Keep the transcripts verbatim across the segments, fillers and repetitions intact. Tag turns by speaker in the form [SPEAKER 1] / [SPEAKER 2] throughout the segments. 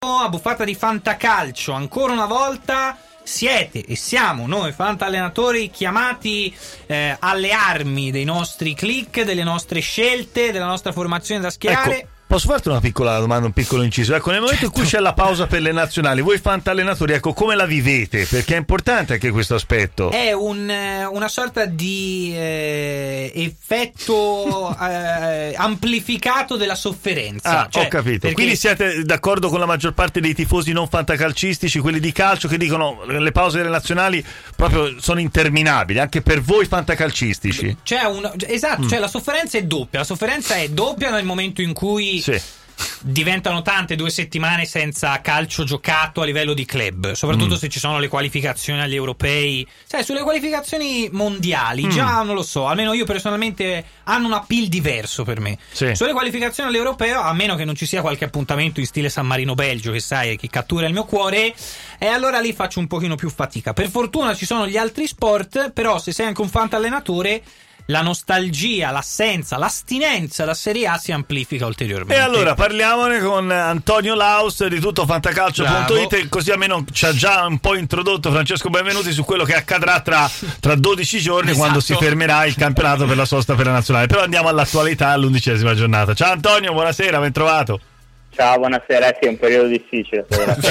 [SPEAKER 1] cominciamo a buffata di Fantacalcio. Ancora una volta siete e siamo noi fantallenatori chiamati eh, alle armi dei nostri click, delle nostre scelte, della nostra formazione da schierare.
[SPEAKER 2] Ecco, posso farti una piccola domanda, un piccolo inciso? Ecco, nel momento
[SPEAKER 1] certo.
[SPEAKER 2] in cui c'è la pausa per le nazionali, voi fantallenatori, ecco, come la vivete? Perché è importante anche questo aspetto.
[SPEAKER 1] È un, una sorta di eh, effetto eh, amplificato della sofferenza.
[SPEAKER 2] Ah,
[SPEAKER 1] cioè,
[SPEAKER 2] ho capito.
[SPEAKER 1] perché...
[SPEAKER 2] Quindi siete d'accordo con la maggior parte dei tifosi non fantacalcistici, quelli di calcio, che dicono le pause delle nazionali proprio sono interminabili, anche per voi fantacalcistici?
[SPEAKER 1] C'è un, esatto,
[SPEAKER 2] Mm.
[SPEAKER 1] cioè la sofferenza è doppia. La sofferenza è doppia nel momento in cui
[SPEAKER 2] Sì.
[SPEAKER 1] diventano tante due settimane senza calcio giocato a livello di club, soprattutto
[SPEAKER 2] Mm.
[SPEAKER 1] se ci sono le qualificazioni agli europei. Sai, sulle qualificazioni mondiali
[SPEAKER 2] Mm.
[SPEAKER 1] già non lo so, almeno io personalmente hanno un appeal diverso per me.
[SPEAKER 2] Sì.
[SPEAKER 1] Sulle qualificazioni all'europeo, a meno che non ci sia qualche appuntamento in stile San Marino-Belgio, che sai, che cattura il mio cuore, e allora lì faccio un pochino più fatica. Per fortuna ci sono gli altri sport, però se sei anche un fantallenatore, la nostalgia, l'assenza, l'astinenza da Serie A si amplifica ulteriormente.
[SPEAKER 2] E allora parliamone con Antonio Laus di tutto fantacalcio punto it, così almeno ci ha già un po' introdotto Francesco Benvenuti su quello che accadrà tra, tra dodici giorni,
[SPEAKER 1] esatto.
[SPEAKER 2] quando si fermerà il campionato per la sosta per la nazionale. Però andiamo all'attualità, all'undicesima giornata. Ciao Antonio, buonasera, ben trovato.
[SPEAKER 3] Ciao, buonasera. Eh sì, è un periodo difficile.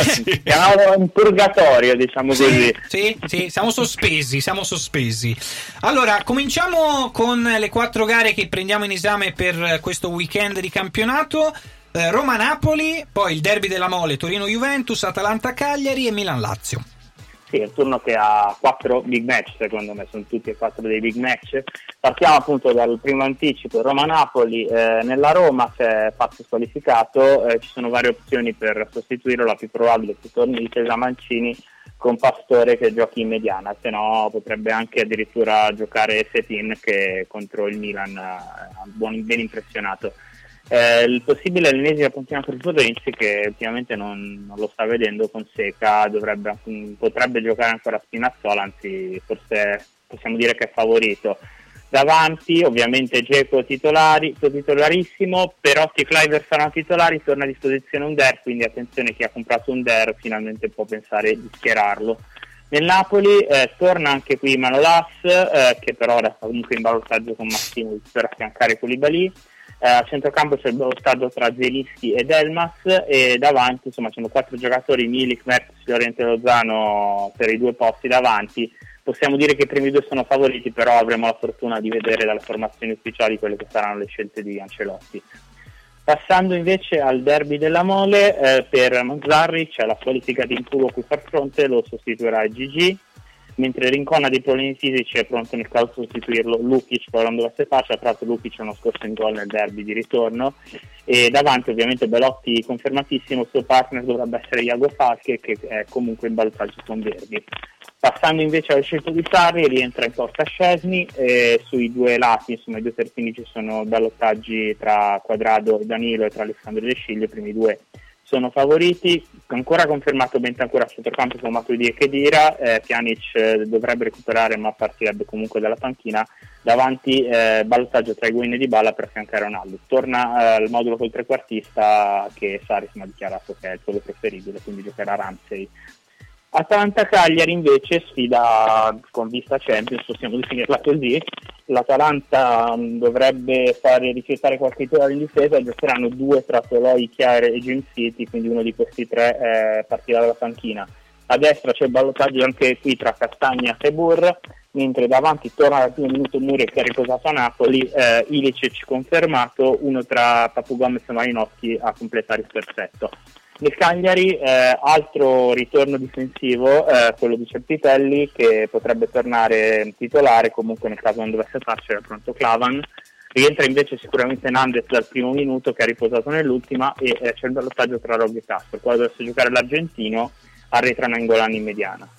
[SPEAKER 3] Siamo in purgatorio, diciamo così.
[SPEAKER 1] Sì, sì, siamo sospesi, siamo sospesi. Allora, cominciamo con le quattro gare che prendiamo in esame per questo weekend di campionato. Eh, Roma-Napoli, poi il derby della Mole, Torino-Juventus, Atalanta-Cagliari e Milan-Lazio.
[SPEAKER 3] Sì, è un turno che ha quattro big match, secondo me, sono tutti e quattro dei big match. Partiamo appunto dal primo anticipo, Roma-Napoli. Eh, nella Roma, se è fatto squalificato, eh, ci sono varie opzioni per sostituirlo. La più probabile è che torni di Cesare Mancini con Pastore che giochi in mediana, se no potrebbe anche addirittura giocare Setin, che contro il Milan ha buon, ben impressionato. Eh, il possibile l'ennesima puntina per il Podrenzi, che ultimamente non, non lo sta vedendo con Seca, dovrebbe, potrebbe giocare ancora a Spinazzola, anzi forse possiamo dire che è favorito. Davanti ovviamente Dzeko titolari, titolarissimo, Perotti e Kluivert saranno titolari, torna a disposizione Under, quindi attenzione, chi ha comprato Under finalmente può pensare di schierarlo. Nel Napoli eh, torna anche qui Manolas, eh, che per ora sta comunque in ballottaggio con Massimo per affiancare Koulibaly. Eh, a centrocampo c'è il ballottaggio tra Zielinski ed Elmas, e davanti insomma sono quattro giocatori, Milik, Mertens, Llorente e Lozano per i due posti davanti. Possiamo dire che i primi due sono favoriti, però avremo la fortuna di vedere dalle formazioni ufficiali quelle che saranno le scelte di Ancelotti. Passando invece al derby della Mole, eh, per Mazzarri c'è la squalifica di Impugo cui far fronte, lo sostituirà Gigi, mentre Rincon ha dei problemi fisici, è pronto nel caso di sostituirlo Lukic, poi non dovesse farci. Tra l'altro Lukic è uno scorso in gol nel derby di ritorno, e davanti ovviamente Belotti confermatissimo, il suo partner dovrebbe essere Iago Falche, che è comunque in ballottaggio con Verdi. Passando invece al scelto di Sarri, rientra in porta Szczesny, e sui due lati, insomma i due terzini, ci sono ballottaggi tra Quadrado e Danilo e tra Alessandro De Sciglio, i primi due sono favoriti. Ancora confermato Bentancur a centrocampo con Matuidi e Khedira, eh, Pjanic eh, dovrebbe recuperare ma partirebbe comunque dalla panchina. Davanti eh, ballottaggio tra Higuain e Dybala per affiancare Ronaldo. Torna eh, il modulo col trequartista, che Sarri mi ha dichiarato che è il suo preferibile, quindi giocherà Ramsey. Atalanta-Cagliari invece sfida con vista Champions, possiamo definirla così. L'Atalanta um, dovrebbe fare rifiutare qualche titolare in difesa, giocheranno due tra Toloi, Chiare e Jim City, quindi uno di questi tre eh, partirà dalla panchina. A destra c'è il ballottaggio anche qui tra Castagna e Burr, mentre davanti torna al primo minuto Muriel, che ha riposato a Napoli, eh, Ilicic confermato, uno tra Papu Gomez e Malinowski a completare il perfetto. Nel Cagliari eh, altro ritorno difensivo, eh, quello di Cerpitelli, che potrebbe tornare titolare, comunque nel caso non dovesse farci era pronto Clavan. Rientra invece sicuramente Nandez dal primo minuto, che ha riposato nell'ultima, e eh, c'è il ballottaggio tra Rogge e Castro. Quando dovesse giocare l'argentino arretra Nainggolan in mediana.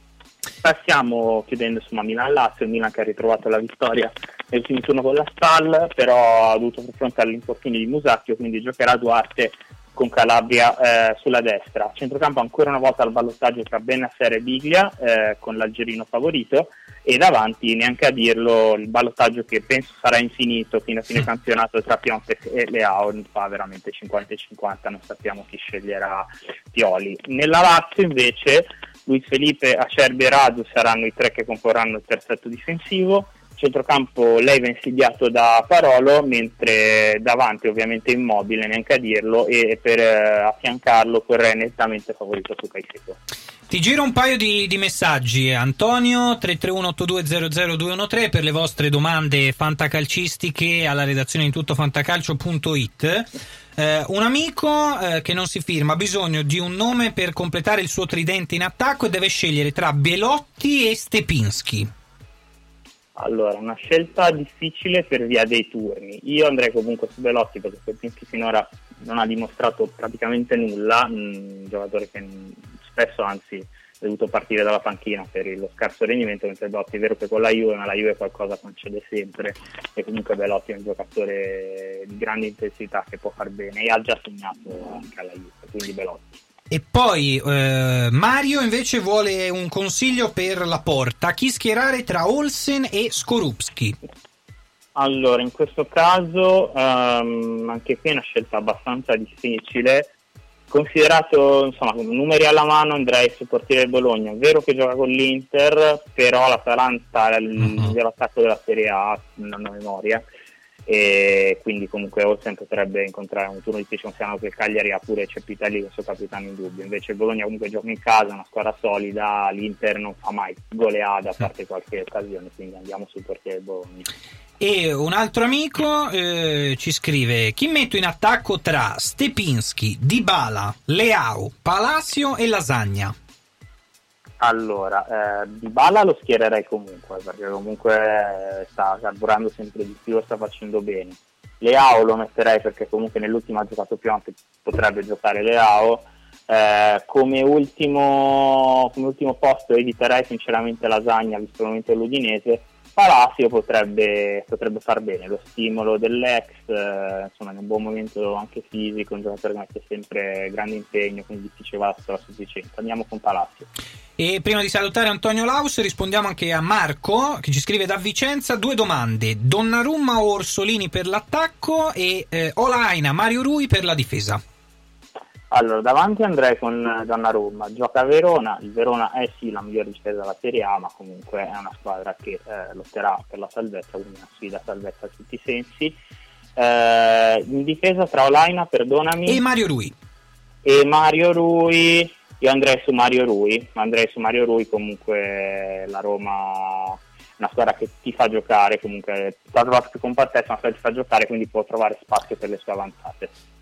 [SPEAKER 3] Passiamo chiudendo insomma Milan-Lazio, il Milan che ha ritrovato la vittoria nell'ultimo turno con la Spal, però ha dovuto far fronte all'infortunio di Musacchio, quindi giocherà Duarte con Calabria eh, sulla destra. Centrocampo ancora una volta al ballottaggio tra Bennacer e Biglia, eh, con l'algerino favorito, e davanti, neanche a dirlo, il ballottaggio che penso sarà infinito fino a fine campionato tra Piontek e Leao, fa veramente cinquanta e cinquanta, non sappiamo chi sceglierà Pioli. Nella Lazio invece Luis Felipe, Acerbi e Radu saranno i tre che comporranno il terzetto difensivo. Centrocampo Leiva insidiato da Parolo, mentre davanti ovviamente Immobile, neanche a dirlo, e per eh, affiancarlo Correa nettamente favorito su Caicedo.
[SPEAKER 1] Ti giro un paio di, di messaggi, Antonio. Tre tre uno otto due zero zero due uno tre per le vostre domande fantacalcistiche alla redazione di tuttofantacalcio punto it. Eh, un amico eh, che non si firma ha bisogno di un nome per completare il suo tridente in attacco e deve scegliere tra Belotti e Stepinski.
[SPEAKER 3] Allora, una scelta difficile per via dei turni. Io andrei comunque su Belotti, perché Stepinski finora non ha dimostrato praticamente nulla, un giocatore che spesso anzi è dovuto partire dalla panchina per lo scarso rendimento, mentre Belotti è vero che con la Juve, ma la Juve qualcosa concede sempre, e comunque Belotti è un giocatore di grande intensità che può far bene, e ha già segnato anche alla Juve, quindi Belotti.
[SPEAKER 1] E poi eh, Mario invece vuole un consiglio per la porta. Chi schierare tra Olsen e Skorupski?
[SPEAKER 3] Allora, in questo caso um, anche qui è una scelta abbastanza difficile. Considerato, insomma, numeri alla mano, andrei sul portiere del Bologna. È vero che gioca con l'Inter, però l'Atalanta è il miglior attacco della Serie A, non ho memoria, e quindi comunque Olsen potrebbe incontrare un turno difficile, considerando che il Cagliari ha pure Cepitelli, il suo capitano in dubbio. Invece il Bologna comunque gioca in casa, una squadra solida, l'Inter non fa mai goleade a parte qualche occasione, quindi andiamo sul portiere del Bologna.
[SPEAKER 1] E un altro amico eh, ci scrive: chi metto in attacco tra Stepinski, Dybala, Leao, Palacio e Lasagna?
[SPEAKER 3] Allora, eh, Dybala lo schiererei comunque, perché comunque sta carburando sempre di più, sta facendo bene. Leao lo metterei perché comunque nell'ultimo ha giocato più, anche potrebbe giocare Leao. Eh, come ultimo come ultimo posto eviterei sinceramente Lasagna, visto il momento dell'Udinese. Palacio potrebbe, potrebbe far bene, lo stimolo dell'ex, eh, insomma, in un buon momento anche fisico, un giocatore che mette sempre grande impegno, quindi difficile va la sufficienza. Andiamo con Palacio.
[SPEAKER 1] E prima di salutare Antonio Laus rispondiamo anche a Marco che ci scrive da Vicenza due domande: Donnarumma o Orsolini per l'attacco e eh, Olaina, Mario Rui per la difesa.
[SPEAKER 3] Allora, davanti andrei con Donnarumma, gioca a Verona, il Verona è sì la migliore difesa della Serie A, ma comunque è una squadra che eh, lotterà per la salvezza, quindi una sfida salvezza a tutti i sensi. Eh, in difesa tra Olaina, perdonami,
[SPEAKER 1] e Mario Rui.
[SPEAKER 3] E Mario Rui, io andrei su Mario Rui, andrei su Mario Rui, comunque la Roma una squadra che ti fa giocare, comunque ha trovato più compattezza, una squadra che ti fa giocare, quindi può trovare spazio per le sue avanzate.